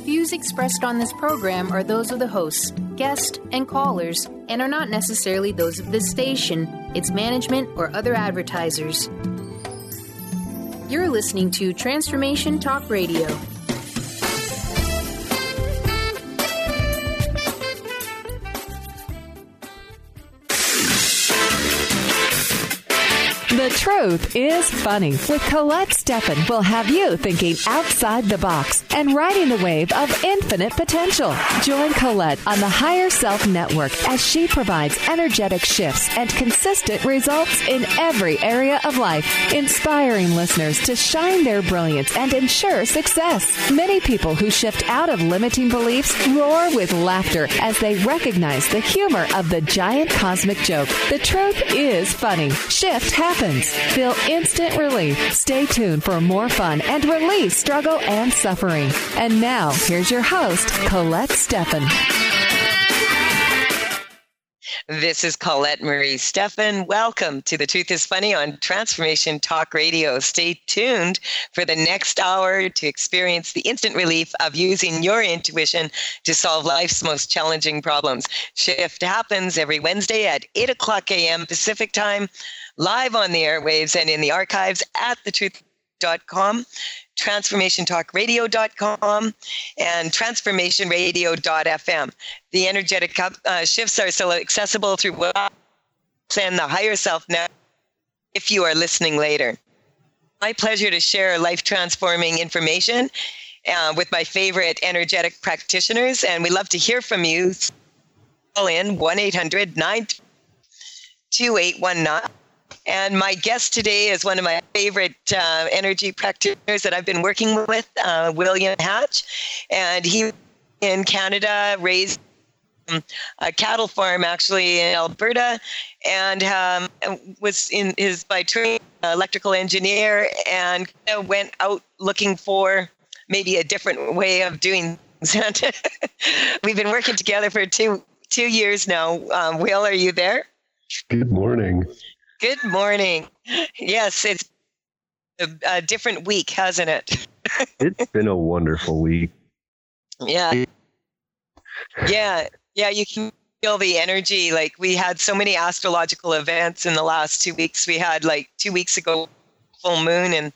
Views expressed on this program are those of the hosts, guests, and callers, and are not necessarily those of this station, its management, or other advertisers. You're listening to Transformation Talk Radio. The Truth is Funny with Colette Steffen will have you thinking outside the box and riding the wave of infinite potential. Join Colette on the Higher Self Network as she provides energetic shifts and consistent results in every area of life, inspiring listeners to shine their brilliance and ensure success. Many people who shift out of limiting beliefs roar with laughter as they recognize the humor of the giant cosmic joke. The truth is funny. Shift happens. Feel instant relief. Stay tuned for more fun and release struggle and suffering. And now, here's your host, Colette Steffen. This is Colette Marie Steffen. Welcome to The Truth is Funny on Transformation Talk Radio. Stay tuned for the next hour to experience the instant relief of using your intuition to solve life's most challenging problems. Shift happens every Wednesday at 8 o'clock a.m. Pacific Time, live on the airwaves and in the archives at thetruth.com, transformationtalkradio.com, and transformationradio.fm. The energetic shifts are still accessible through WhatsApp and the Higher Self Network if you are listening later. My pleasure to share life-transforming information with my favorite energetic practitioners, and we love to hear from you. Call in 1-800-92819. And my guest today is one of my favorite energy practitioners that I've been working with, William Hatch. And he, in Canada, raised a cattle farm, actually, in Alberta, and was by trade electrical engineer, and went out looking for maybe a different way of doing things. We've been working together for two years now. Will, are you there? Good morning. Good morning. Yes, it's a different week, hasn't it? It's been a wonderful week. Yeah. You can feel the energy. Like, we had so many astrological events in the last 2 weeks. We had, like, 2 weeks ago, full moon and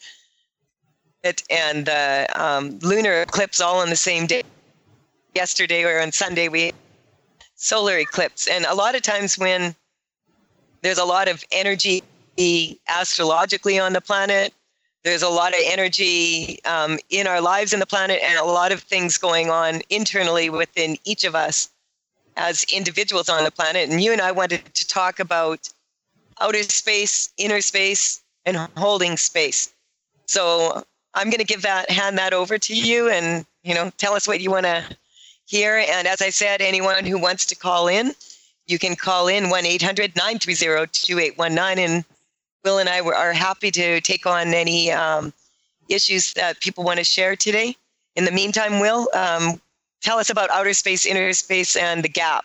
the lunar eclipse all on the same day. Yesterday or on Sunday, we had solar eclipse. And a lot of times when there's a lot of energy astrologically on the planet, there's a lot of energy in our lives in the planet, and a lot of things going on internally within each of us as individuals on the planet. And you and I wanted to talk about outer space, inner space, and holding space. So I'm going to hand that over to you, and tell us what you want to hear. And as I said, anyone who wants to call in, you can call in 1-800-930-2819, and Will and I are happy to take on any issues that people want to share today. In the meantime, Will, tell us about outer space, inner space, and the gap.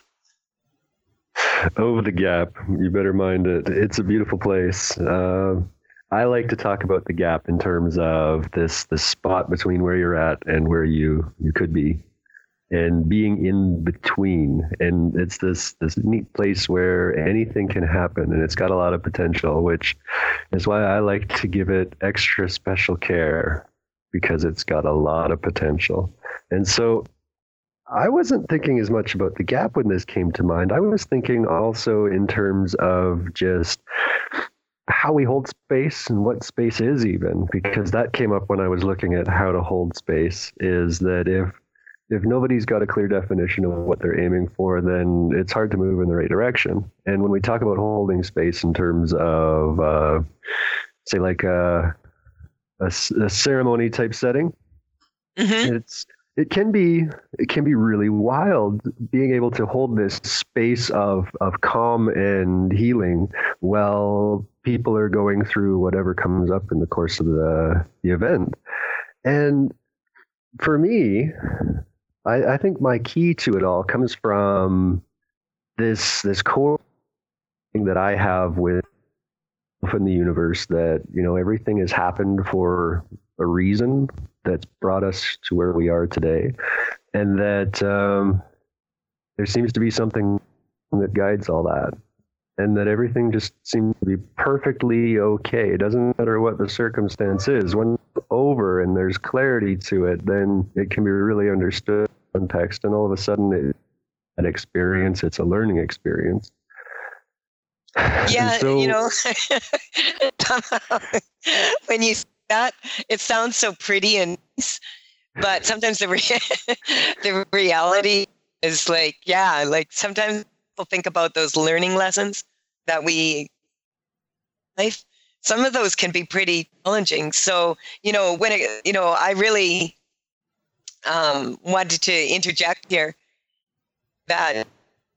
Oh, the gap. You better mind it. It's a beautiful place. I like to talk about the gap in terms of the spot between where you're at and where you could be, and being in between. And it's this neat place where anything can happen, and it's got a lot of potential, which is why I like to give it extra special care, because it's got a lot of potential. And so I wasn't thinking as much about the gap when this came to mind. I was thinking also in terms of just how we hold space and what space is, even, because that came up when I was looking at how to hold space, is that if nobody's got a clear definition of what they're aiming for, then it's hard to move in the right direction. And when we talk about holding space in terms of, say, like a ceremony type setting, mm-hmm. it can be really wild, being able to hold this space of calm and healing while people are going through whatever comes up in the course of the event. And for me, I think my key to it all comes from this core thing that I have with in the universe, that, everything has happened for a reason that's brought us to where we are today. And that there seems to be something that guides all that. And that everything just seems to be perfectly okay. It doesn't matter what the circumstance is. When it's over and there's clarity to it, then it can be really understood in context. And all of a sudden, an experience, it's a learning experience. Yeah, when you say that, it sounds so pretty and nice, but sometimes the reality is like sometimes people think about those learning lessons that life. Some of those can be pretty challenging. So, I really wanted to interject here that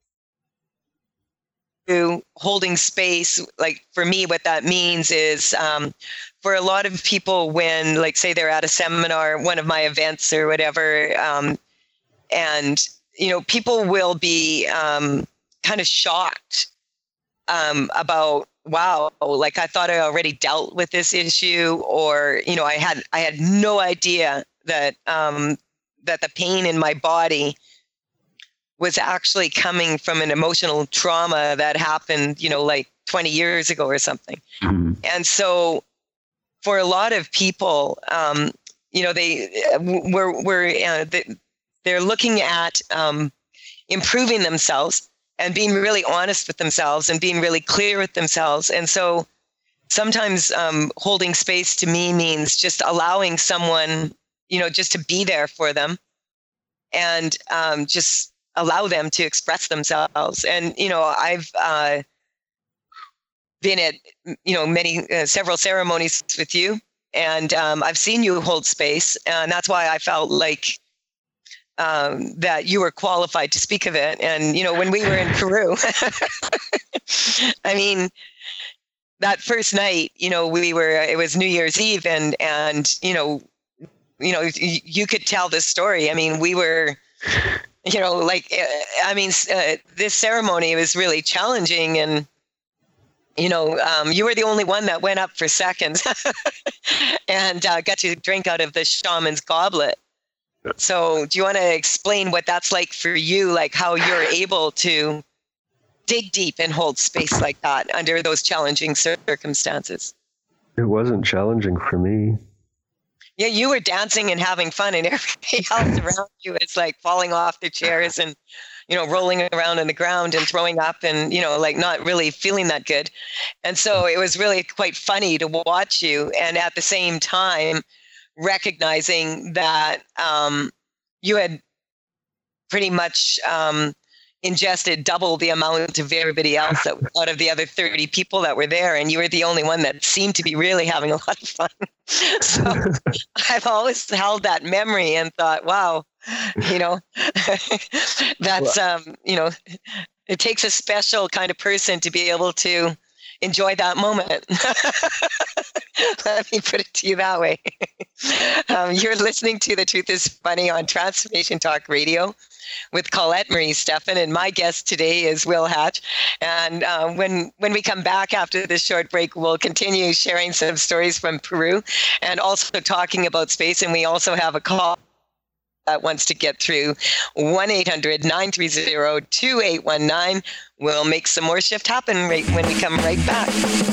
holding space, like for me, what that means is for a lot of people when, like, say they're at a seminar, one of my events or whatever, and, people will be kind of shocked about, wow, like I thought I already dealt with this issue, or, I had no idea that that the pain in my body was actually coming from an emotional trauma that happened, like 20 years ago or something. Mm-hmm. And so for a lot of people, they're looking at improving themselves and being really honest with themselves and being really clear with themselves. And so sometimes holding space to me means just allowing someone, just to be there for them and just allow them to express themselves. And, I've been at, several ceremonies with you, and I've seen you hold space. And that's why I felt like that you were qualified to speak of it. And, when we were in Peru, I mean, that first night, it was New Year's Eve, and you could tell this story. I mean, we were, this ceremony was really challenging, and, you were the only one that went up for seconds and got to drink out of the shaman's goblet. So do you want to explain what that's like for you, like how you're able to dig deep and hold space like that under those challenging circumstances? It wasn't challenging for me. Yeah, you were dancing and having fun, and everybody else around you is like falling off their chairs and, rolling around on the ground and throwing up and, like not really feeling that good. And so it was really quite funny to watch you, and at the same time recognizing that you had pretty much ingested double the amount of everybody else that out of the other 30 people that were there, and you were the only one that seemed to be really having a lot of fun. So I've always held that memory and thought, wow, that's it takes a special kind of person to be able to enjoy that moment. Let me put it to you that way. You're listening to The Truth is Funny on Transformation Talk Radio with Colette Marie Steffen, and my guest today is Will Hatch. And when we come back after this short break, we'll continue sharing some stories from Peru and also talking about space. And we also have a call that wants to get through 1-800-930-2819. We'll make some more shift happen right when we come right back.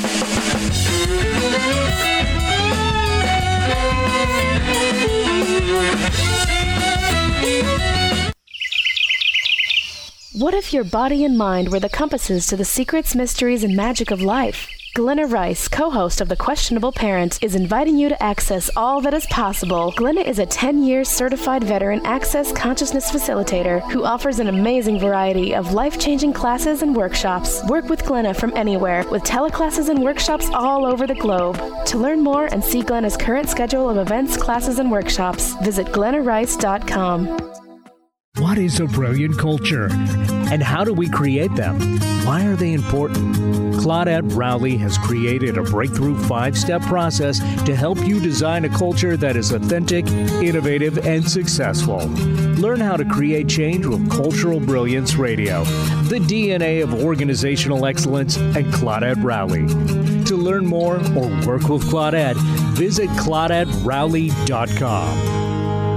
What if your body and mind were the compasses to the secrets, mysteries, and magic of life? Glenna Rice, co-host of The Questionable Parent, is inviting you to access all that is possible. Glenna is a 10-year certified veteran access consciousness facilitator who offers an amazing variety of life-changing classes and workshops. Work with Glenna from anywhere with teleclasses and workshops all over the globe. To learn more and see Glenna's current schedule of events, classes, and workshops, visit glennarice.com. What is a brilliant culture? And how do we create them? Why are they important? Claudette Rowley has created a breakthrough 5-step process to help you design a culture that is authentic, innovative, and successful. Learn how to create change with Cultural Brilliance Radio, the DNA of organizational excellence, and Claudette Rowley. to learn more or work with Claudette, visit ClaudetteRowley.com.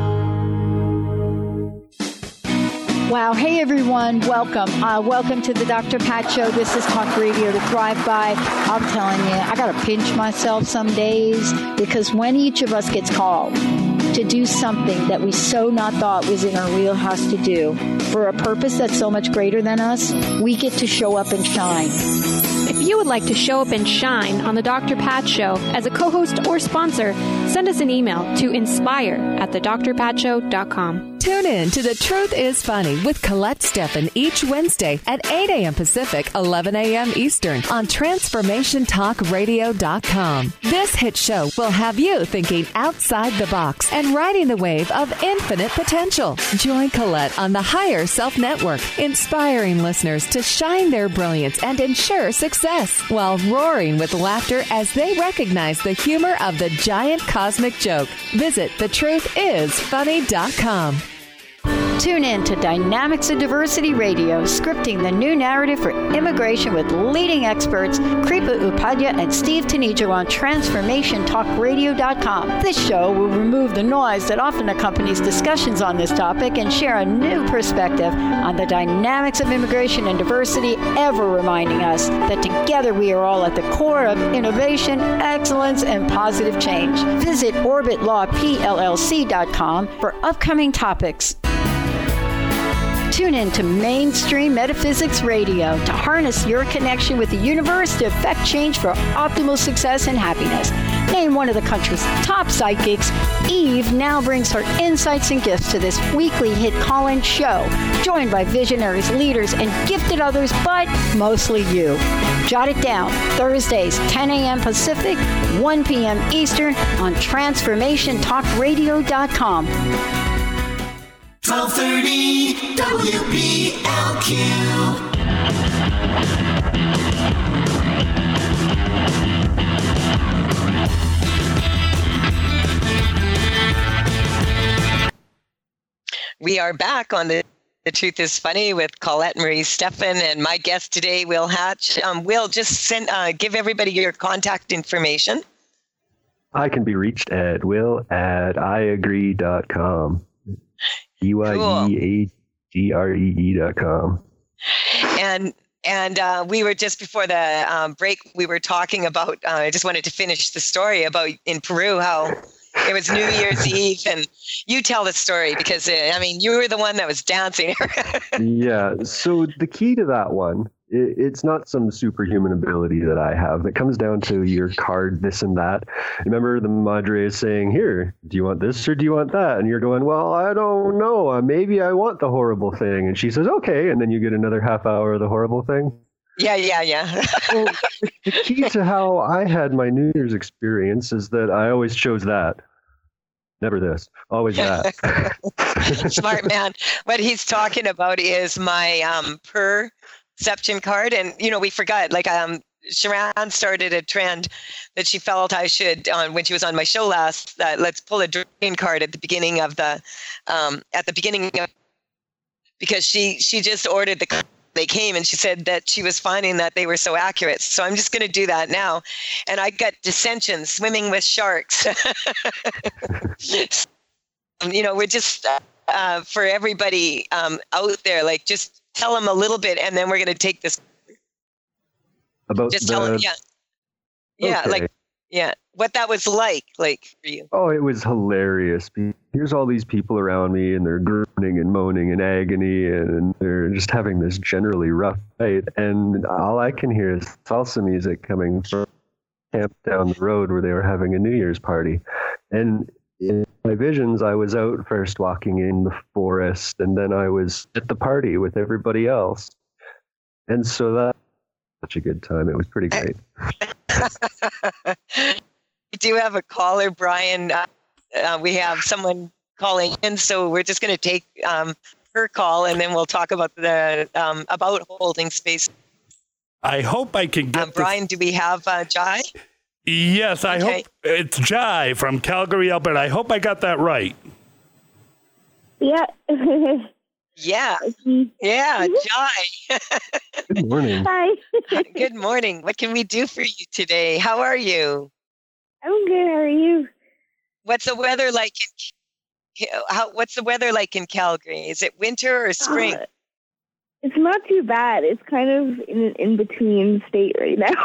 Wow. Hey, everyone. Welcome. Welcome to the Dr. Pat Show. This is Talk Radio to Thrive By. I'm telling you, I got to pinch myself some days because when each of us gets called to do something that we so not thought was in our wheelhouse to do for a purpose that's so much greater than us, we get to show up and shine. If you would like to show up and shine on the Dr. Pat Show as a co-host or sponsor, send us an email to inspire@thedrpatshow.com. Tune in to The Truth is Funny with Colette Steffen each Wednesday at 8 a.m. Pacific, 11 a.m. Eastern on TransformationTalkRadio.com. This hit show will have you thinking outside the box and riding the wave of infinite potential. Join Colette on the Higher Self Network, inspiring listeners to shine their brilliance and ensure success while roaring with laughter as they recognize the humor of the giant cosmic joke. Visit thetruthисfunny.com. Tune in to Dynamics of Diversity Radio, scripting the new narrative for immigration with leading experts Kripa Upadhyaya and Steve Tanijo on TransformationTalkRadio.com. This show will remove the noise that often accompanies discussions on this topic and share a new perspective on the dynamics of immigration and diversity, ever reminding us that together we are all at the core of innovation, excellence, and positive change. Visit OrbitLawPLLC.com for upcoming topics. Tune in to Mainstream Metaphysics Radio to harness your connection with the universe to effect change for optimal success and happiness. Named one of the country's top psychics, Eve now brings her insights and gifts to this weekly hit call-in show, joined by visionaries, leaders, and gifted others, but mostly you. Jot it down, Thursdays, 10 a.m. Pacific, 1 p.m. Eastern on TransformationTalkRadio.com. 1230 WPLQ. We are back on The Truth is Funny with Colette Marie Steffen, and my guest today, Will Hatch. Will, just give everybody your contact information. I can be reached at will@iagree.com. EYEAGREE.com. And we were just before the break, we were talking about, I just wanted to finish the story about in Peru, how it was New Year's Eve, and you tell the story because, you were the one that was dancing. Yeah. So the key to that one, it's not some superhuman ability that I have. It comes down to your card, this and that. Remember the Madre is saying, here, do you want this or do you want that? And you're going, well, I don't know. Maybe I want the horrible thing. And she says, okay. And then you get another half hour of the horrible thing. Yeah. Well, the key to how I had my New Year's experience is that I always chose that. Never this, always that. Smart man. What he's talking about is my perception card. And, we forgot, Sharon started a trend that she felt I should, when she was on my show last, let's pull a drain card at the beginning of because she just ordered the card. They came and she said that she was finding that they were so accurate. So I'm just going to do that now. And I got dissension, swimming with sharks. We're just, for everybody out there, just tell them a little bit and then we're going to take this. About just tell them, yeah, okay. What that was like for you. Oh, it was hilarious. Here's all these people around me and they're groaning and moaning in agony and they're just having this generally rough night. And all I can hear is salsa music coming from camp down the road where they were having a New Year's party. And in my visions, I was out first walking in the forest and then I was at the party with everybody else. And so that was such a good time. It was pretty great. We do have a caller, Brian. We have someone calling in, so we're just going to take her call, and then we'll talk about about holding space. I hope I can get Brian, do we have Jai? Yes, I hope it's Jai from Calgary, Alberta. I hope I got that right. Yeah. Yeah. Yeah, Jai. Good morning. Hi. Good morning. What can we do for you today? How are you? I'm good. How are you? What's the weather like what's the weather like in Calgary? Is it winter or spring? It's not too bad. It's kind of in between state right now.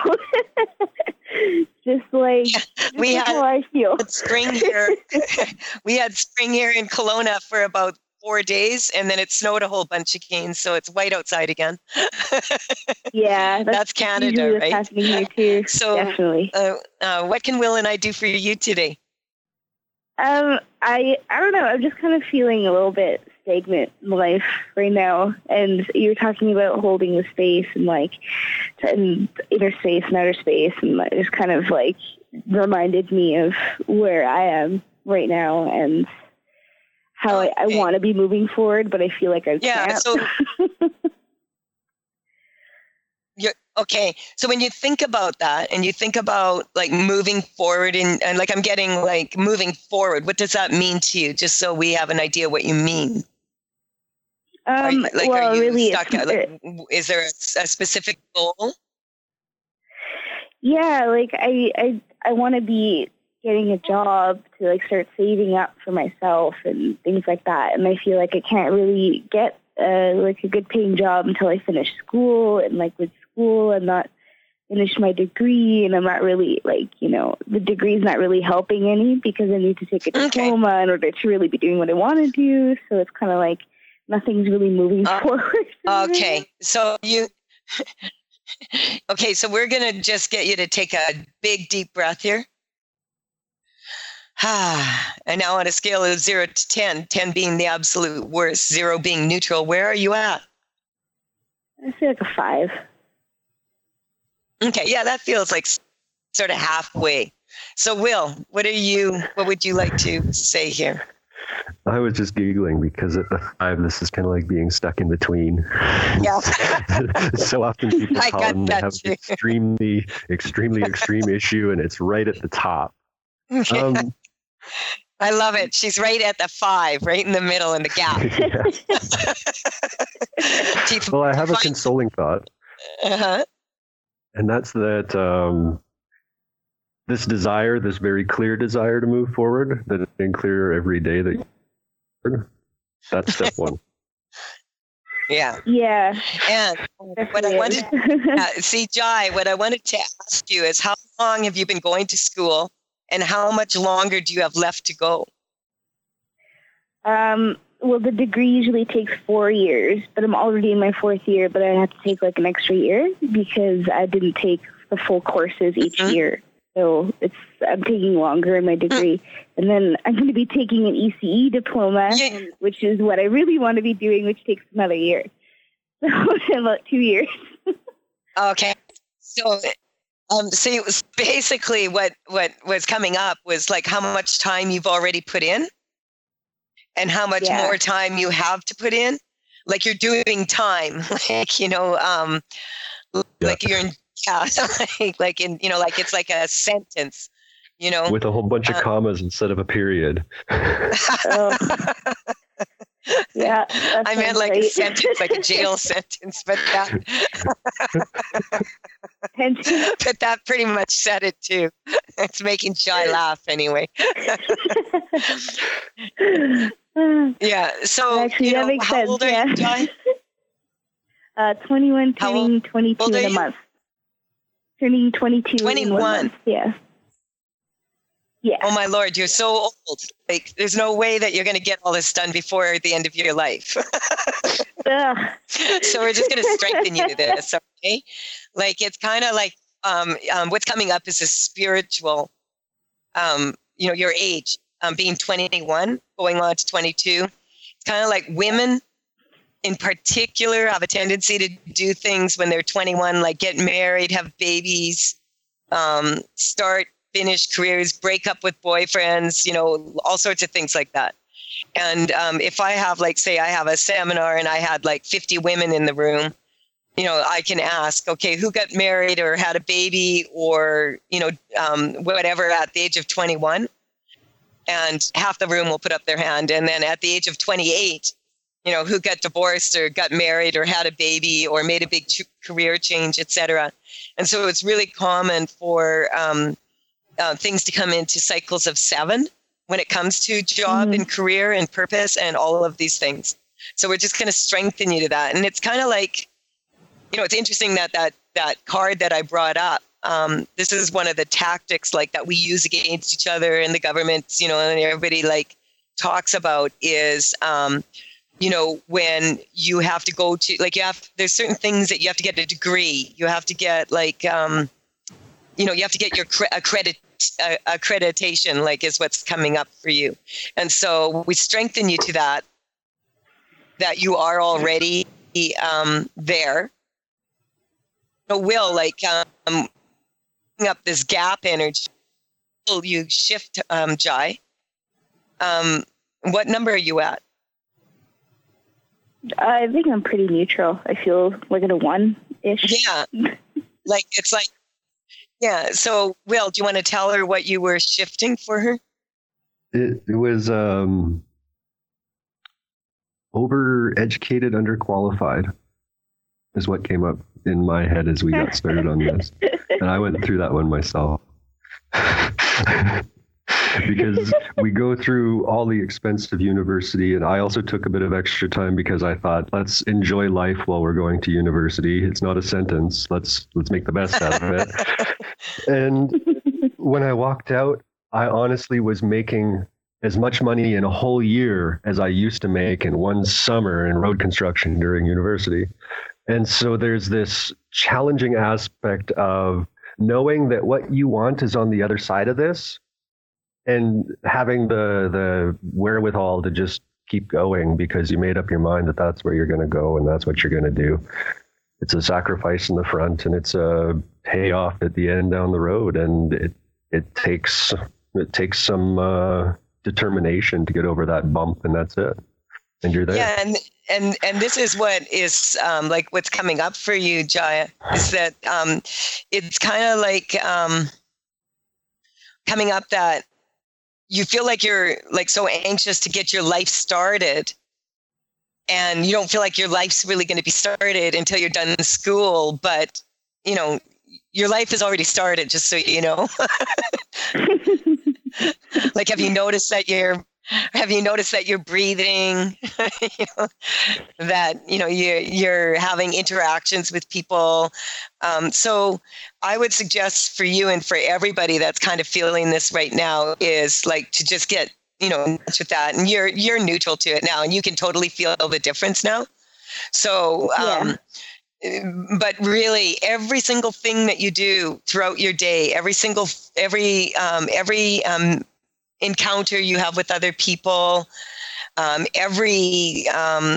Just we had how I feel. Spring here. We had spring here in Kelowna for about 4 days, and then it snowed a whole bunch again, so it's white outside again. Yeah, that's Canada, right? That's happening here too. So, definitely. What can Will and I do for you today? I don't know. I'm just kind of feeling a little bit stagnant in life right now, and you're talking about holding the space and inner space and outer space, and it just kind of reminded me of where I am right now and how I want to be moving forward, but I feel like I can't. So okay. So when you think about that and you think about moving forward and I'm getting moving forward, what does that mean to you? Just so we have an idea what you mean. Are you really stuck? Is there a specific goal? Yeah, I want to be getting a job to start saving up for myself and things like that. And I feel like I can't really get a good paying job until I finish school. And with school, I'm not finished my degree, and I'm not really the degree's not really helping any because I need to take a diploma in order to really be doing what I want to do. So it's kind of nothing's really moving forward. Okay, so so we're gonna just get you to take a big deep breath here. And now on a scale of 0 to 10, 10 being the absolute worst, 0 being neutral, where are you at? I feel like a 5. Okay, yeah, that feels like sort of halfway. So, Will, what would you like to say here? I was just giggling because at the 5, this is kind of like being stuck in between. Yeah. So often people come, they have an extremely, extremely extreme issue, and it's right at the top. I love it. She's right at the 5, right in the middle in the gap. Well, I have a consoling thought. Uh-huh. And that's that this very clear desire to move forward, that it's getting clearer every day that's step 1. Yeah. Yeah. And what I wanted Jai, what I wanted to ask you is how long have you been going to school? And how much longer do you have left to go? Well, the degree usually takes 4 years, but I'm already in my 4th year, but I have to take an extra year because I didn't take the full courses each year. So I'm taking longer in my degree. And then I'm going to be taking an ECE diploma, which is what I really want to be doing, which takes another year. So about 2 years. Okay. So basically what was coming up was how much time you've already put in and how much more time you have to put in. You're doing time, you're in, it's like a sentence, with a whole bunch of commas instead of a period. Yeah, I meant a sentence, like a jail sentence, but that pretty much said it too. It's making Jai laugh anyway. Yeah. So actually, that makes how sense. old are you, Jai? 21, turning 22 in a month. Turning 22 in 1 month. Yeah. Yeah. Oh my Lord, you're so old. There's no way that you're going to get all this done before the end of your life. So we're just going to strengthen you to this, okay? It's kind of what's coming up is a spiritual, your age, being 21, going on to 22. It's kind of like women in particular have a tendency to do things when they're 21, like get married, have babies, finish careers, break up with boyfriends, all sorts of things like that. And if I have, say I have a seminar and I had 50 women in the room, I can ask, okay, who got married or had a baby or, whatever at the age of 21? And half the room will put up their hand. And then at the age of 28, who got divorced or got married or had a baby or made a big career change, etc. And so it's really common for things to come into cycles of 7 when it comes to job and career and purpose and all of these things. So we're just going to strengthen you to that. And it's kind of like, it's interesting that card that I brought up. This is one of the tactics like that we use against each other in the government, and everybody like talks about is, when you have to go to, like, there's certain things that you have to get a degree. You have to get like, you have to get your accreditation, like, is what's coming up for you. And so we strengthen you to that you are already there. Will, like, up this gap energy, will you shift, Jai? What number are you at? I think I'm pretty neutral. I feel like at a 1-ish. Yeah. Yeah. So, Will, do you want to tell her what you were shifting for her? It was overeducated, underqualified is what came up in my head as we got started on this. And I went through that one myself. Because we go through all the expense of university, and I also took a bit of extra time because I thought, let's enjoy life while we're going to university. It's not a sentence. Let's make the best out of it. And when I walked out, I honestly was making as much money in a whole year as I used to make in one summer in road construction during university. And so there's this challenging aspect of knowing that what you want is on the other side of this, and having the wherewithal to just keep going because you made up your mind that that's where you're going to go and that's what you're going to do. It's a sacrifice in the front and it's a payoff at the end down the road. And it takes some determination to get over that bump, and that's it. And you're there. Yeah, and this is what is like what's coming up for you, Jaya, is that it's kind of like coming up that you feel like you're like so anxious to get your life started, and you don't feel like your life's really going to be started until you're done school. But, your life is already started, just so you know. Like, have you noticed that you're breathing? That you're having interactions with people. So I would suggest for you and for everybody that's kind of feeling this right now is like to just get in touch with that, and you're neutral to it now, and you can totally feel the difference now. So. But really, every single thing that you do throughout your day, every encounter you have with other people, every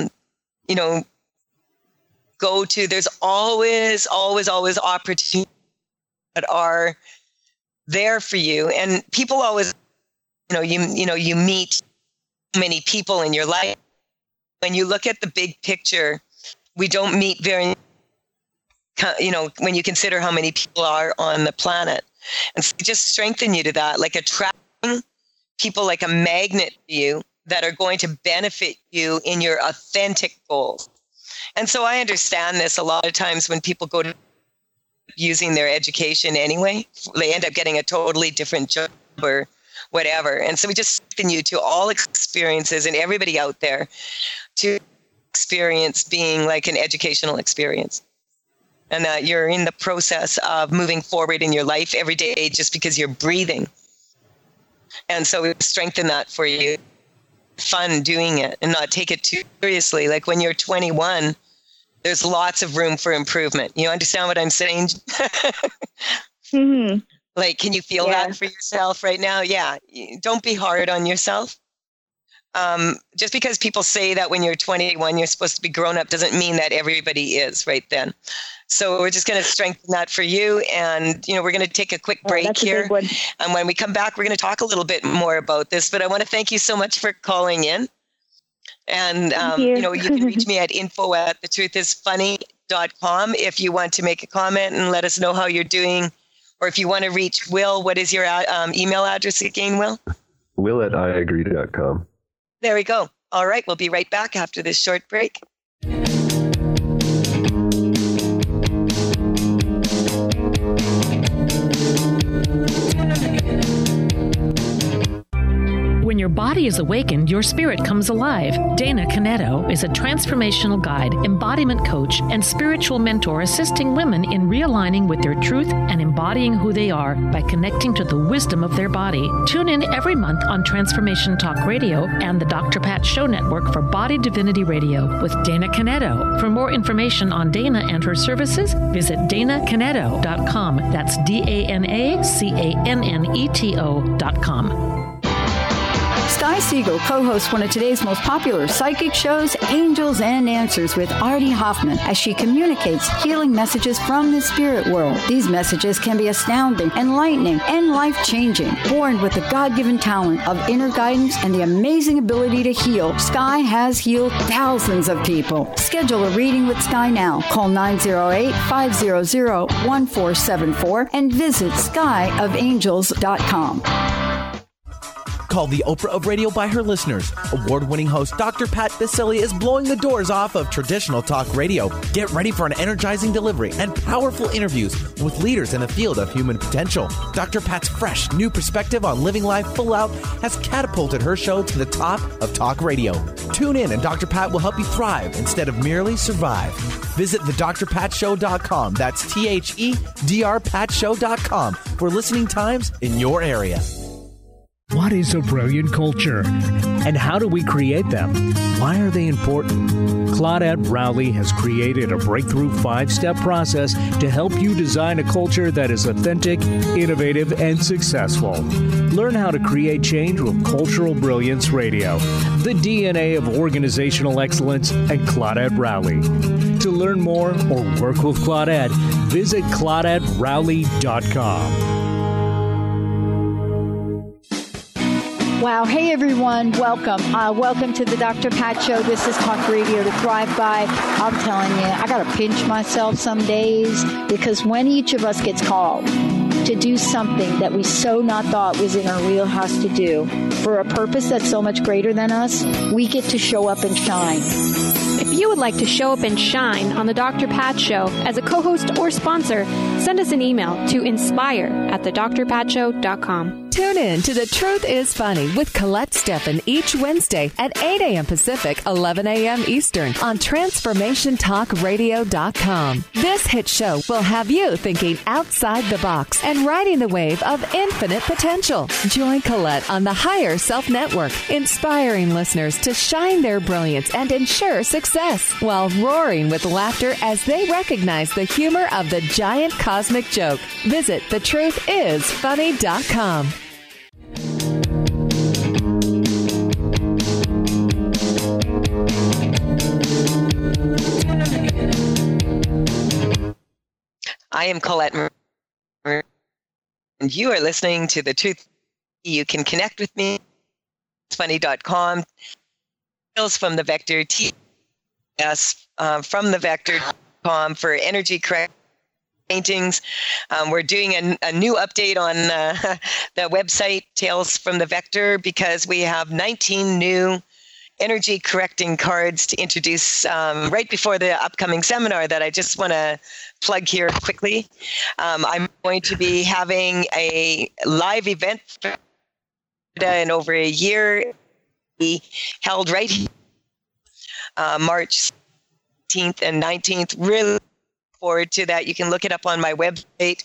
go to, there's always opportunities that are there for you. And people always, you meet many people in your life. When you look at the big picture, we don't meet very, when you consider how many people are on the planet. And so just strengthen you to that, like attracting people like a magnet to you that are going to benefit you in your authentic goals. And so I understand this a lot of times when people go to using their education anyway, they end up getting a totally different job or whatever. And so we just strengthen you to all experiences and everybody out there to experience being like an educational experience. And that you're in the process of moving forward in your life every day just because you're breathing. And so we strengthen that for you. Fun doing it and not take it too seriously. Like when you're 21, there's lots of room for improvement. You understand what I'm saying? Mm-hmm. Like, can you feel that for yourself right now? Yeah. Don't be hard on yourself. Just because people say that when you're 21, you're supposed to be grown up doesn't mean that everybody is right then. So we're just going to strengthen that for you. And, we're going to take a quick break here. And when we come back, we're going to talk a little bit more about this. But I want to thank you so much for calling in. And, you can reach me at info@thetruthisfunny.com if you want to make a comment and let us know how you're doing. Or if you want to reach Will, what is your email address again, Will? Will@iagree.com. There we go. All right, we'll be right back after this short break. When your body is awakened, your spirit comes alive. Dana Canetto is a transformational guide, embodiment coach, and spiritual mentor assisting women in realigning with their truth and embodying who they are by connecting to the wisdom of their body. Tune in every month on Transformation Talk Radio and the Dr. Pat Show Network for Body Divinity Radio with Dana Canetto. For more information on Dana and her services, visit danacanetto.com. That's DANACANNETO.com. Sky Siegel co-hosts one of today's most popular psychic shows, Angels and Answers, with Artie Hoffman, as she communicates healing messages from the spirit world. These messages can be astounding, enlightening, and life-changing. Born with the God-given talent of inner guidance and the amazing ability to heal, Sky has healed thousands of people. Schedule a reading with Sky now. Call 908-500-1474 and visit skyofangels.com. Called the Oprah of radio by her listeners, award-winning host Dr. Pat Baccili is blowing the doors off of traditional talk radio. Get ready for an energizing delivery and powerful interviews with leaders in the field of human potential. Dr. Pat's fresh, new perspective on living life full out has catapulted her show to the top of talk radio. Tune in and Dr. Pat will help you thrive instead of merely survive. Visit thedrpatshow.com. That's THEDRPatshow.com for listening times in your area. What is a brilliant culture? And how do we create them? Why are they important? Claudette Rowley has created a breakthrough 5-step process to help you design a culture that is authentic, innovative, and successful. Learn how to create change with Cultural Brilliance Radio, the DNA of organizational excellence, and Claudette Rowley. To learn more or work with Claudette, visit ClaudetteRowley.com. Wow. Hey, everyone. Welcome. Welcome to the Dr. Pat Show. This is Talk Radio to Thrive By. I'm telling you, I got to pinch myself some days because when each of us gets called to do something that we so not thought was in our wheelhouse to do for a purpose that's so much greater than us, we get to show up and shine. If you would like to show up and shine on the Dr. Pat Show as a co-host or sponsor, send us an email to inspire@thedrpatshow.com. Tune in to The Truth is Funny with Colette Steffen each Wednesday at 8 a.m. Pacific, 11 a.m. Eastern on TransformationTalkRadio.com. This hit show will have you thinking outside the box and riding the wave of infinite potential. Join Colette on the Higher Self Network, inspiring listeners to shine their brilliance and ensure success while roaring with laughter as they recognize the humor of the giant cosmic joke. Visit thetruthisfunny.com. I am Colette Marie, and you are listening to The Truth. You can connect with me at funny.com. Tales from the Vector, TS from the Vector.com for energy correct paintings. We're doing a new update on the website Tales from the Vector because we have 19 new energy correcting cards to introduce right before the upcoming seminar that I just want to plug here quickly. I'm going to be having a live event in over a year, held right here, March 18th and 19th. Really forward to that. You can look it up on my website,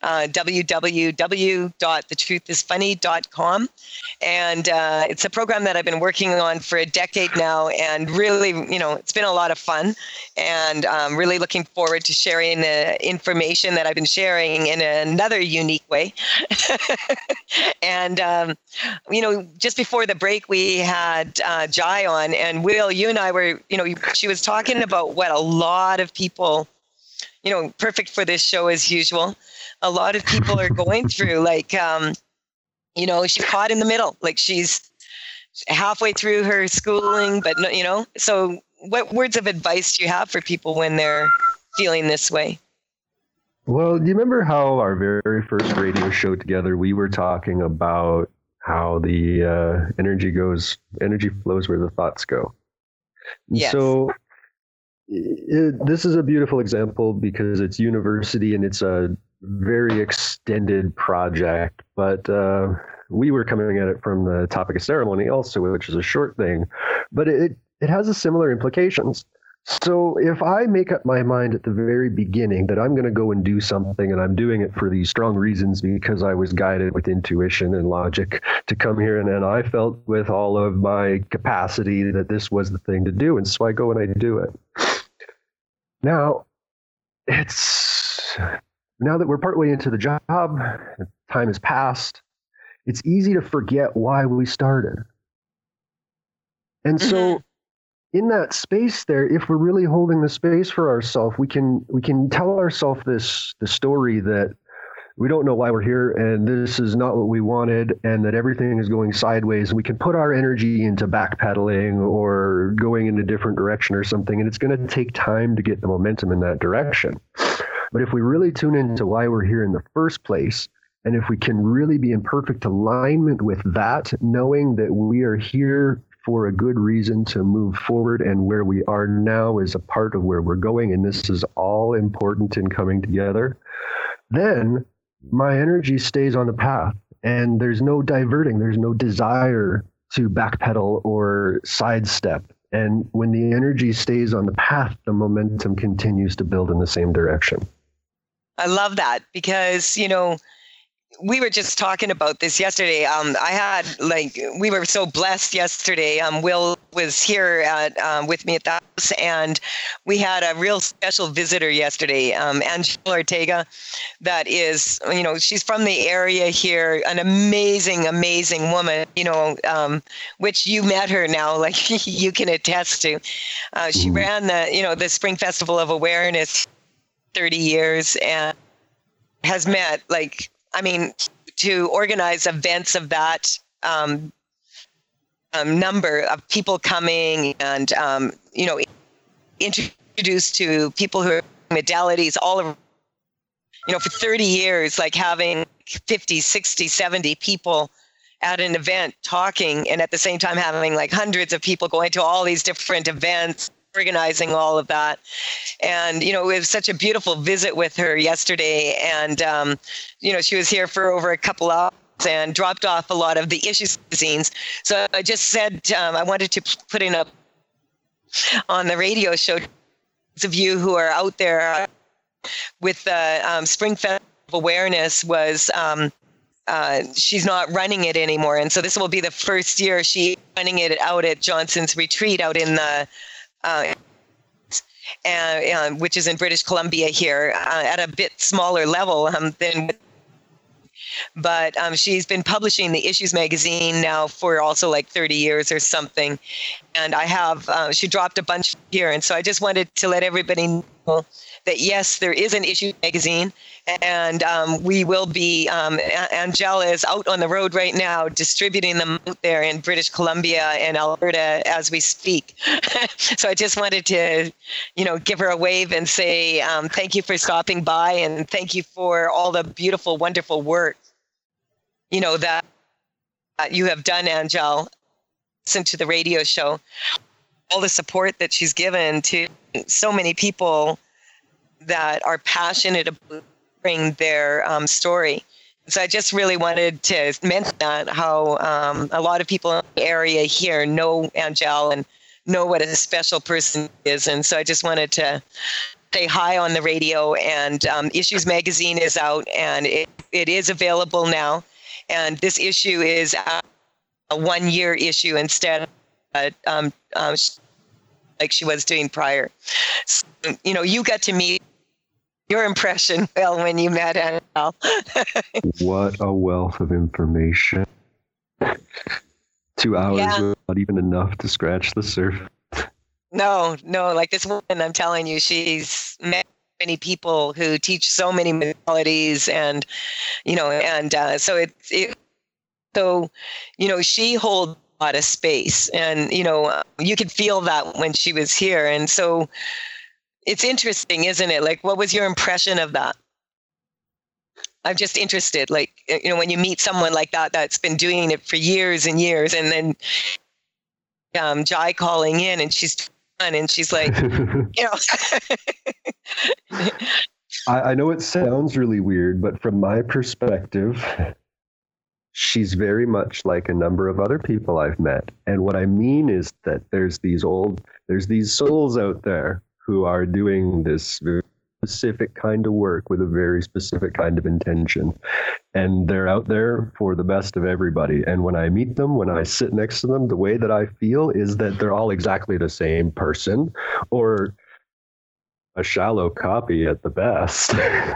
www.thetruthисfunny.com. And it's a program that I've been working on for a decade now, and really, it's been a lot of fun. And I'm really looking forward to sharing the information that I've been sharing in another unique way. And, just before the break, we had Jai on, and Will, you and I were, she was talking about what a lot of people, perfect for this show as usual. A lot of people are going through, she's caught in the middle. Like she's halfway through her schooling, but so what words of advice do you have for people when they're feeling this way? Well, do you remember how our very first radio show together, we were talking about how the energy flows where the thoughts go. Yes. So this is a beautiful example because it's university and it's a very extended project, but we were coming at it from the topic of ceremony also, which is a short thing, but it has a similar implications. So if I make up my mind at the very beginning that I'm going to go and do something, and I'm doing it for these strong reasons because I was guided with intuition and logic to come here, and then I felt with all of my capacity that this was the thing to do, and so I go and I do it. Now that we're partway into the job, time has passed, it's easy to forget why we started. And so in that space there, if we're really holding the space for ourselves, we can tell ourselves the story that we don't know why we're here and this is not what we wanted and that everything is going sideways. We can put our energy into backpedaling or going in a different direction or something, and it's going to take time to get the momentum in that direction. But if we really tune into why we're here in the first place, and if we can really be in perfect alignment with that, knowing that we are here for a good reason to move forward, and where we are now is a part of where we're going, and this is all important in coming together, then my energy stays on the path, and there's no diverting, there's no desire to backpedal or sidestep. And when the energy stays on the path, the momentum continues to build in the same direction. I love that because, we were just talking about this yesterday. We were so blessed yesterday. Will was here with me at the house, and we had a real special visitor yesterday, Angela Ortega, that is, she's from the area here, an amazing, amazing woman, which you met her now, like you can attest to. She ran the Spring Festival of Awareness 30 years and has met to organize events of that number of people coming and, introduced to people who are modalities all over, for 30 years, like having 50, 60, 70 people at an event talking, and at the same time having like hundreds of people going to all these different events, organizing all of that. And, it was such a beautiful visit with her yesterday. And, she was here for over a couple hours and dropped off a lot of the Issues magazines. So I just said, I wanted to put in on the radio show, those of you who are out there with the Spring Festival of Awareness was, she's not running it anymore. And so this will be the first year she's running it out at Johnson's Retreat out in the, which is in British Columbia here, at a bit smaller level but she's been publishing the Issues magazine now for also like 30 years or something. And I have, she dropped a bunch here. And so I just wanted to let everybody know that yes, there is an Issues magazine, and we will be, Angela is out on the road right now distributing them out there in British Columbia and Alberta as we speak. So I just wanted to, give her a wave and say thank you for stopping by, and thank you for all the beautiful, wonderful work, that you have done, Angela. Listen to the radio show, all the support that she's given to so many people that are passionate about bring their story. So I just really wanted to mention that, how a lot of people in the area here know Angela and know what a special person she is. And so I just wanted to say hi on the radio. And Issues magazine is out, and it is available now. And this issue is a 1-year issue instead of like she was doing prior. So, you got to meet your impression, Will, when you met Annabelle. What a wealth of information. 2 hours was not even enough to scratch the surface. No, like this woman, I'm telling you, she's met many people who teach so many modalities, and, she holds a lot of space, and, you could feel that when she was here. And so it's interesting, isn't it? Like, what was your impression of that? I'm just interested, like, when you meet someone like that, that's been doing it for years and years, and then Jai calling in and she's done, and she's like, I know it sounds really weird, but from my perspective, she's very much like a number of other people I've met. And what I mean is that there's these souls out there who are doing this very specific kind of work with a very specific kind of intention. And they're out there for the best of everybody. And when I meet them, when I sit next to them, the way that I feel is that they're all exactly the same person, or a shallow copy at the best.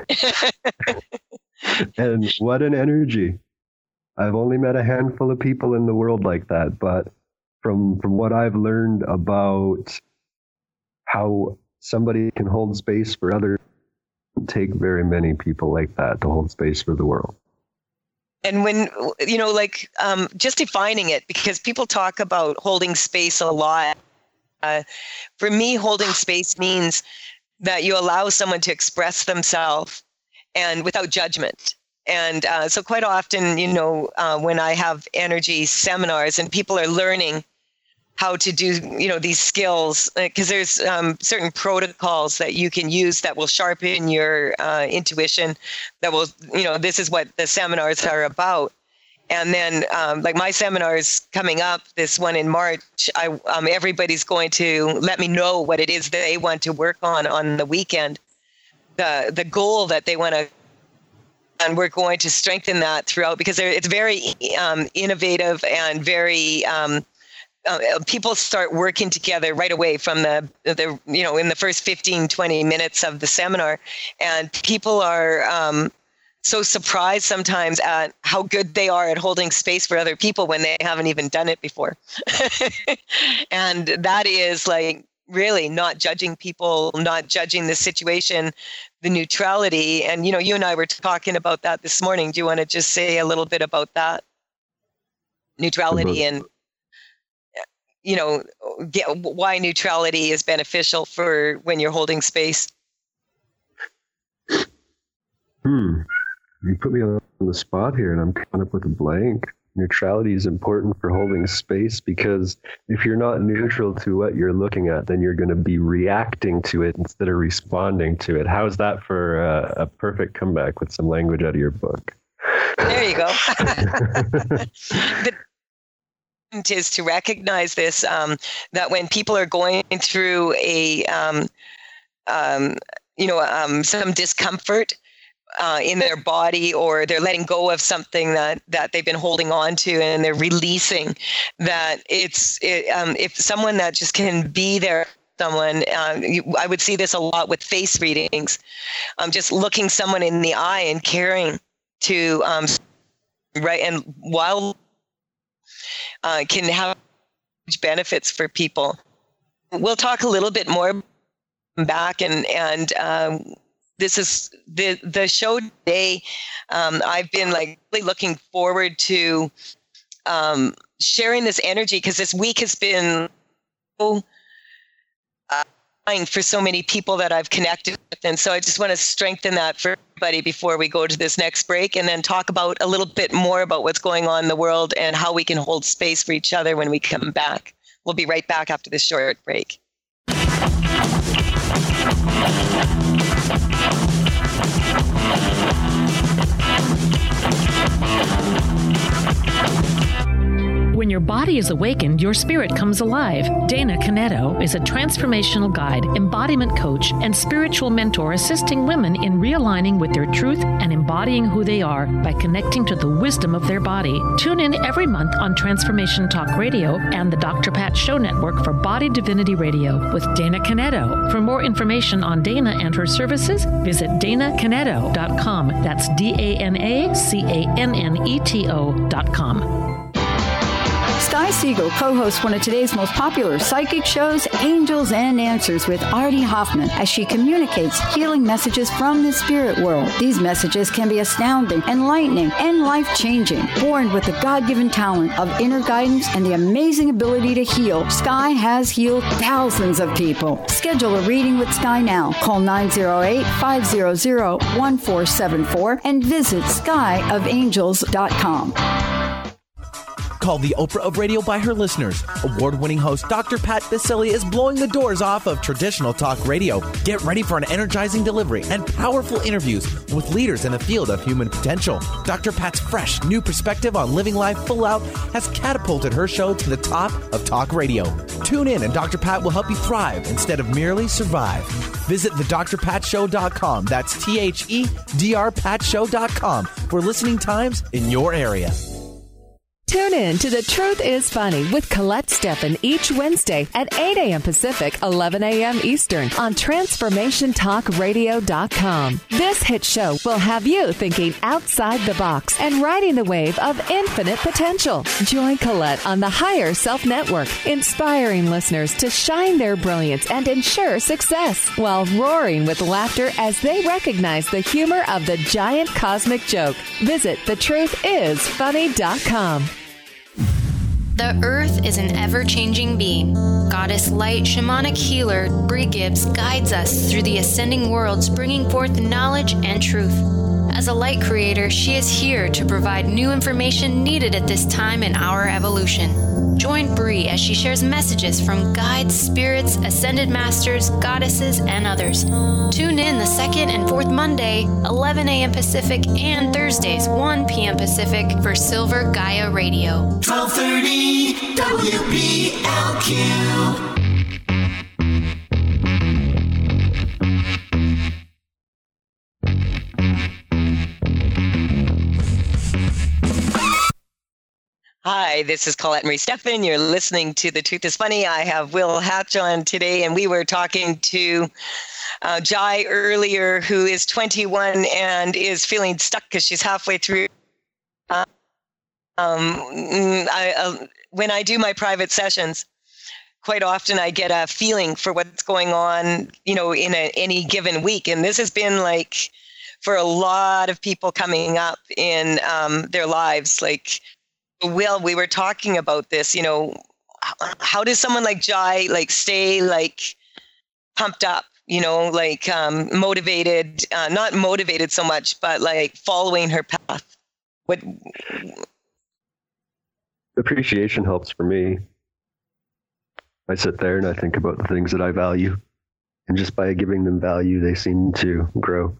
And what an energy. I've only met a handful of people in the world like that, but from what I've learned about how somebody can hold space for others, take very many people like that to hold space for the world. And when, just defining it, because people talk about holding space a lot. For me, holding space means that you allow someone to express themselves and without judgment. And so quite often, when I have energy seminars and people are learning how to do, these skills, because there's certain protocols that you can use that will sharpen your intuition, that will, this is what the seminars are about. And then like my seminars coming up, this one in March, everybody's going to let me know what it is that they want to work on the weekend, the goal that they want to, and we're going to strengthen that throughout, because it's very innovative and very, people start working together right away from the in the first 15, 20 minutes of the seminar. And people are so surprised sometimes at how good they are at holding space for other people when they haven't even done it before. And that is like really not judging people, not judging the situation, the neutrality. And, you and I were talking about that this morning. Do you want to just say a little bit about that? Neutrality and, why neutrality is beneficial for when you're holding space. You put me on the spot here and I'm coming up with a blank. Neutrality is important for holding space, because if you're not neutral to what you're looking at, then you're going to be reacting to it instead of responding to it. How's that for a perfect comeback with some language out of your book? There you go. The point is to recognize this, that when people are going through some discomfort, in their body, or they're letting go of something that they've been holding on to, and they're releasing, that if someone that just can be there, I would see this a lot with face readings, just looking someone in the eye and caring to, right, and while can have huge benefits for people. We'll talk a little bit more back, and this is the show today. I've been really looking forward to sharing this energy, because this week has been so for so many people that I've connected with. And so I just want to strengthen that for everybody before we go to this next break, and then talk about a little bit more about what's going on in the world and how we can hold space for each other when we come back. We'll be right back after this short break. When your body is awakened, your spirit comes alive. Dana Canetto is a transformational guide, embodiment coach, and spiritual mentor, assisting women in realigning with their truth and embodying who they are by connecting to the wisdom of their body. Tune in every month on Transformation Talk Radio and the Dr. Pat Show Network for Body Divinity Radio with Dana Canetto. For more information on Dana and her services, visit DanaCanetto.com. That's DanaCanneto.com. Sky Siegel co-hosts one of today's most popular psychic shows, Angels and Answers with Artie Hoffman, as she communicates healing messages from the spirit world. These messages can be astounding, enlightening, and life-changing. Born with the God-given talent of inner guidance and the amazing ability to heal, Sky has healed thousands of people. Schedule a reading with Sky now. Call 908-500-1474 and visit skyofangels.com. Called the Oprah of Radio by her listeners. Award-winning host Dr. Pat Baccili is blowing the doors off of traditional talk radio. Get ready for an energizing delivery and powerful interviews with leaders in the field of human potential. Dr. Pat's fresh, new perspective on living life full out has catapulted her show to the top of talk radio. Tune in and Dr. Pat will help you thrive instead of merely survive. Visit thedrpatshow.com. That's THEDRPatShow.com for listening times in your area. Tune in to The Truth is Funny with Colette Steffen each Wednesday at 8 a.m. Pacific, 11 a.m. Eastern on TransformationTalkRadio.com. This hit show will have you thinking outside the box and riding the wave of infinite potential. Join Colette on the Higher Self Network, inspiring listeners to shine their brilliance and ensure success while roaring with laughter as they recognize the humor of the giant cosmic joke. Visit thetruthисfunny.com. The Earth is an ever-changing being. Goddess Light Shamanic Healer Bree Gibbs guides us through the ascending worlds, bringing forth knowledge and truth. As a light creator, she is here to provide new information needed at this time in our evolution. Join Bree as she shares messages from guides, spirits, ascended masters, goddesses, and others. Tune in the second and fourth Monday, 11 a.m. Pacific, and Thursdays, 1 p.m. Pacific for Silver Gaia Radio. 1230 WBLQ. Hi, this is Colette Marie Steffen. You're listening to The Truth is Funny. I have Will Hatch on today, and we were talking to Jai earlier, who is 21 and is feeling stuck because she's halfway through. When I do my private sessions, quite often I get a feeling for what's going on, in any given week. And this has been like for a lot of people coming up in their lives, like, Will, we were talking about this, how does someone like Jai, stay, pumped up, motivated, not motivated so much, but, following her path? What? Appreciation helps for me. I sit there and I think about the things that I value. And just by giving them value, they seem to grow.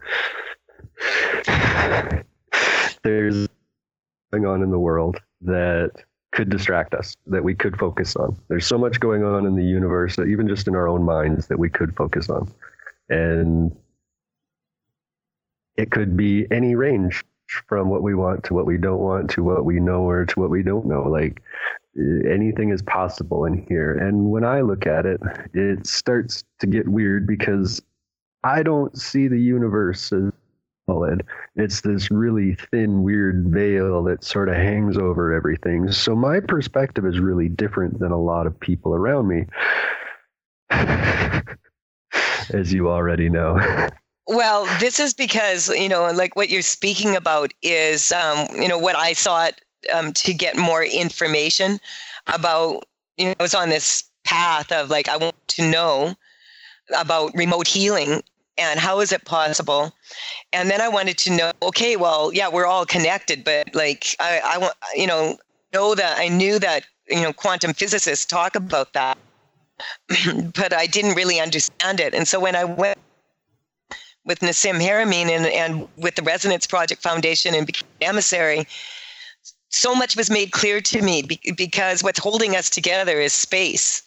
There's going on in the world that could distract us, that we could focus on. There's so much going on in the universe, that even just in our own minds, that we could focus on. And it could be any range from what we want to what we don't want to what we know or to what we don't know. Anything is possible in here. And when I look at it, it starts to get weird because I don't see the universe as solid. It's this really thin, weird veil that sort of hangs over everything. So my perspective is really different than a lot of people around me, as you already know. Well, this is because, what you're speaking about is, what I sought to get more information about. I was on this path of I want to know about remote healing and how is it possible. And then I wanted to know, okay, well, yeah, we're all connected, but I want, I knew that, quantum physicists talk about that, but I didn't really understand it. And so when I went with Nassim Haramein and with the Resonance Project Foundation and became an emissary, so much was made clear to me because what's holding us together is space.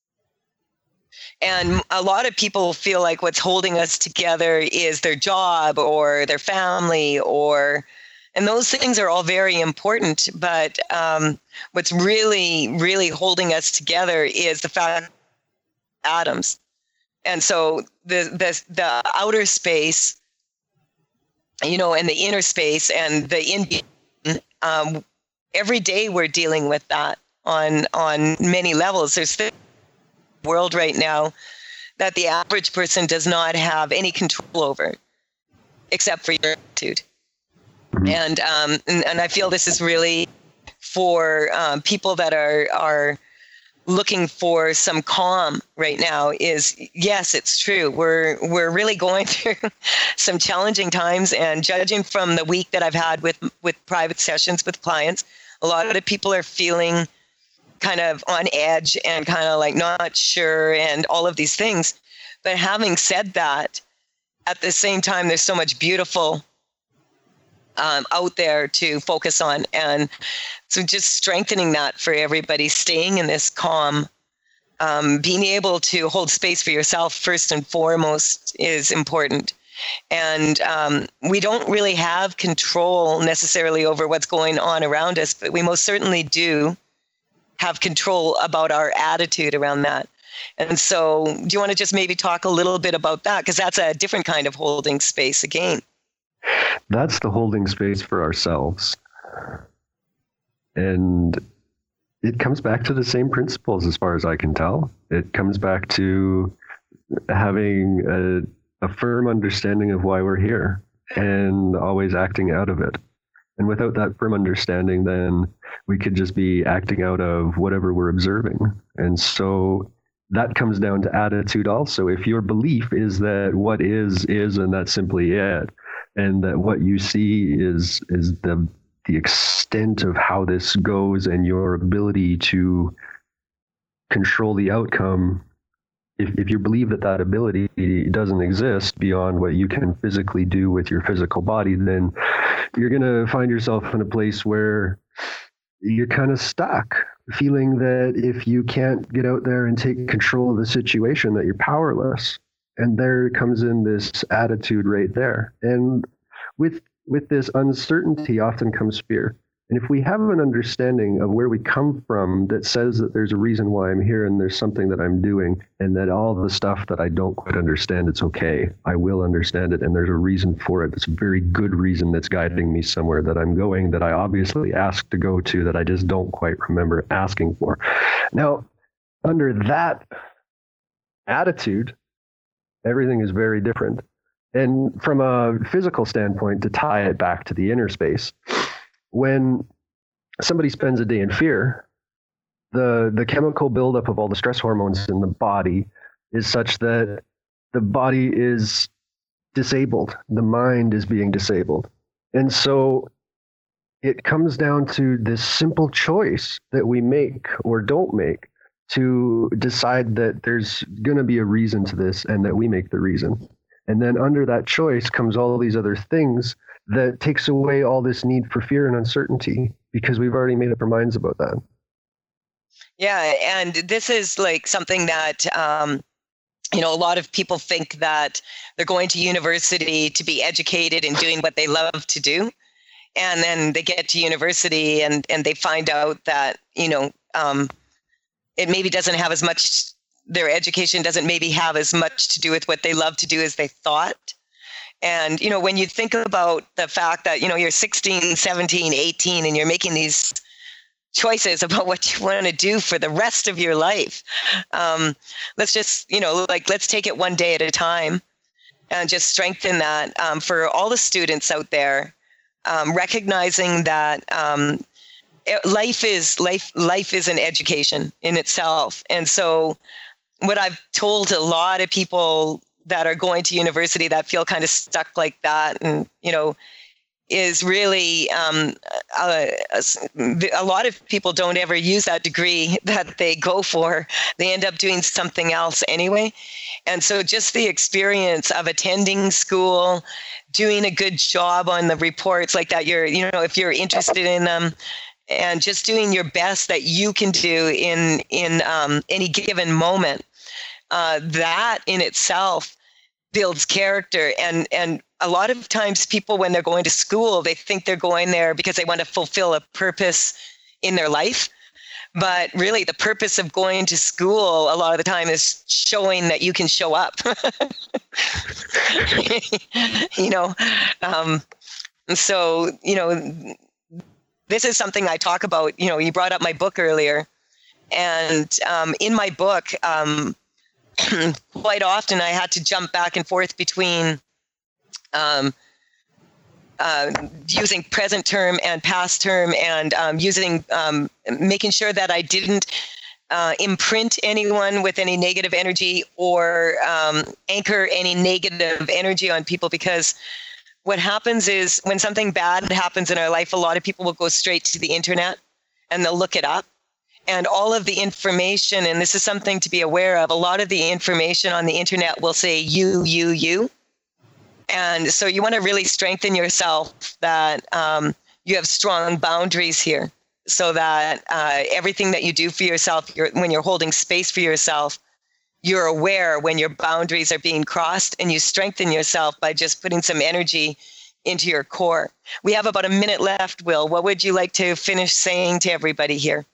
And a lot of people feel like what's holding us together is their job or their family, and those things are all very important. But what's really, really holding us together is the fact atoms. And so the outer space, and the inner space and the in, every day we're dealing with that. on many levels. There's the world right now that the average person does not have any control over, except for your attitude. And I feel this is really for people that are looking for some calm right now. Is yes, it's true. We're really going through some challenging times, and judging from the week that I've had with private sessions with clients, a lot of people are feeling kind of on edge and kind of like not sure and all of these things. But having said that, at the same time, there's so much beautiful out there to focus on. And so just strengthening that for everybody, staying in this calm, being able to hold space for yourself first and foremost is important. And we don't really have control necessarily over what's going on around us, but we most certainly do have control about our attitude around that. And so do you want to just maybe talk a little bit about that? Because that's a different kind of holding space again. That's the holding space for ourselves. And it comes back to the same principles as far as I can tell. It comes back to having a firm understanding of why we're here and always acting out of it. And without that firm understanding, then we could just be acting out of whatever we're observing. And so that comes down to attitude also. If your belief is that what is, and that's simply it, and that what you see is the extent of how this goes and your ability to control the outcome, if you believe that ability doesn't exist beyond what you can physically do with your physical body, then you're going to find yourself in a place where you're kind of stuck, feeling that if you can't get out there and take control of the situation, that you're powerless. And there comes in this attitude right there. And with this uncertainty often comes fear. And if we have an understanding of where we come from that says that there's a reason why I'm here and there's something that I'm doing, and that all the stuff that I don't quite understand, it's okay. I will understand it, and there's a reason for it. It's a very good reason that's guiding me somewhere that I'm going, that I obviously asked to go to, that I just don't quite remember asking for. Now, under that attitude, everything is very different. And from a physical standpoint, to tie it back to the inner space, when somebody spends a day in fear, the chemical buildup of all the stress hormones in the body is such that the body is disabled. The mind is being disabled. And so it comes down to this simple choice that we make or don't make to decide that there's going to be a reason to this and that we make the reason. And then under that choice comes all these other things that takes away all this need for fear and uncertainty, because we've already made up our minds about that. Yeah, and this is like something that, a lot of people think that they're going to university to be educated and doing what they love to do. And then they get to university and they find out that, it maybe doesn't have as much, their education doesn't maybe have as much to do with what they love to do as they thought. And, when you think about the fact that, you're 16, 17, 18, and you're making these choices about what you want to do for the rest of your life, let's just, let's take it one day at a time and just strengthen that for all the students out there, recognizing that life is an education in itself. And so what I've told a lot of people that are going to university that feel kind of stuck like that, and, is really a lot of people don't ever use that degree that they go for. They end up doing something else anyway. And so just the experience of attending school, doing a good job on the reports like that, if you're interested in them, and just doing your best that you can do in any given moment, that in itself builds character. And a lot of times people, when they're going to school, they think they're going there because they want to fulfill a purpose in their life. But really the purpose of going to school a lot of the time is showing that you can show up. So, this is something I talk about. You brought up my book earlier. And in my book, quite often I had to jump back and forth between using present term and past term, and making sure that I didn't imprint anyone with any negative energy or anchor any negative energy on people, because what happens is when something bad happens in our life, a lot of people will go straight to the internet and they'll look it up. And all of the information, and this is something to be aware of, a lot of the information on the internet will say you. And so you want to really strengthen yourself, that you have strong boundaries here, so that everything that you do for yourself, when you're holding space for yourself, you're aware when your boundaries are being crossed, and you strengthen yourself by just putting some energy into your core. We have about a minute left, Will. What would you like to finish saying to everybody here?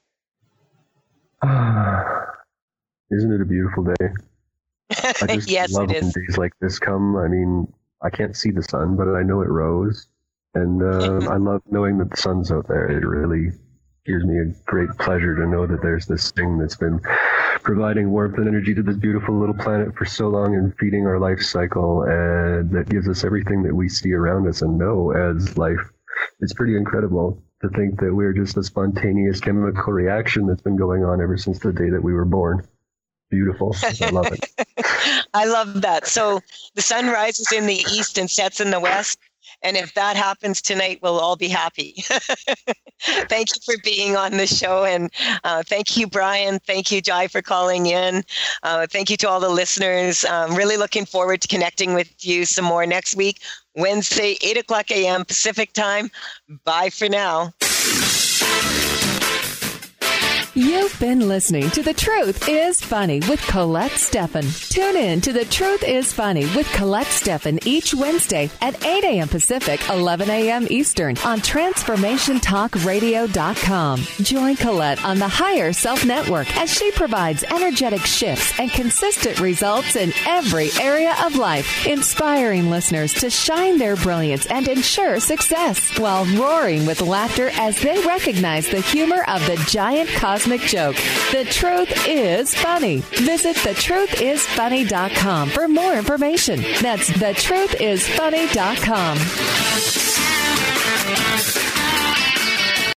Isn't it a beautiful day? I just yes, love it is. when days like this come. I mean, I can't see the sun, but I know it rose. And I love knowing that the sun's out there. It really gives me a great pleasure to know that there's this thing that's been providing warmth and energy to this beautiful little planet for so long, and feeding our life cycle, and that gives us everything that we see around us and know as life. It's pretty incredible to think that we're just a spontaneous chemical reaction that's been going on ever since the day that we were born. Beautiful. I love it. I love that. So the sun rises in the east and sets in the west. And if that happens tonight, we'll all be happy. Thank you for being on the show. And thank you, Brian. Thank you, Jai, for calling in. Thank you to all the listeners. Really looking forward to connecting with you some more next week, Wednesday, 8 o'clock a.m. Pacific time. Bye for now. You've been listening to The Truth is Funny with Colette Steffen. Tune in to The Truth is Funny with Colette Steffen each Wednesday at 8 a.m. Pacific, 11 a.m. Eastern on TransformationTalkRadio.com. Join Colette on the Higher Self Network as she provides energetic shifts and consistent results in every area of life, inspiring listeners to shine their brilliance and ensure success while roaring with laughter as they recognize the humor of the giant cosmic joke. The Truth is Funny. Visit thetruthisfunny.com for more information. That's thetruthisfunny.com.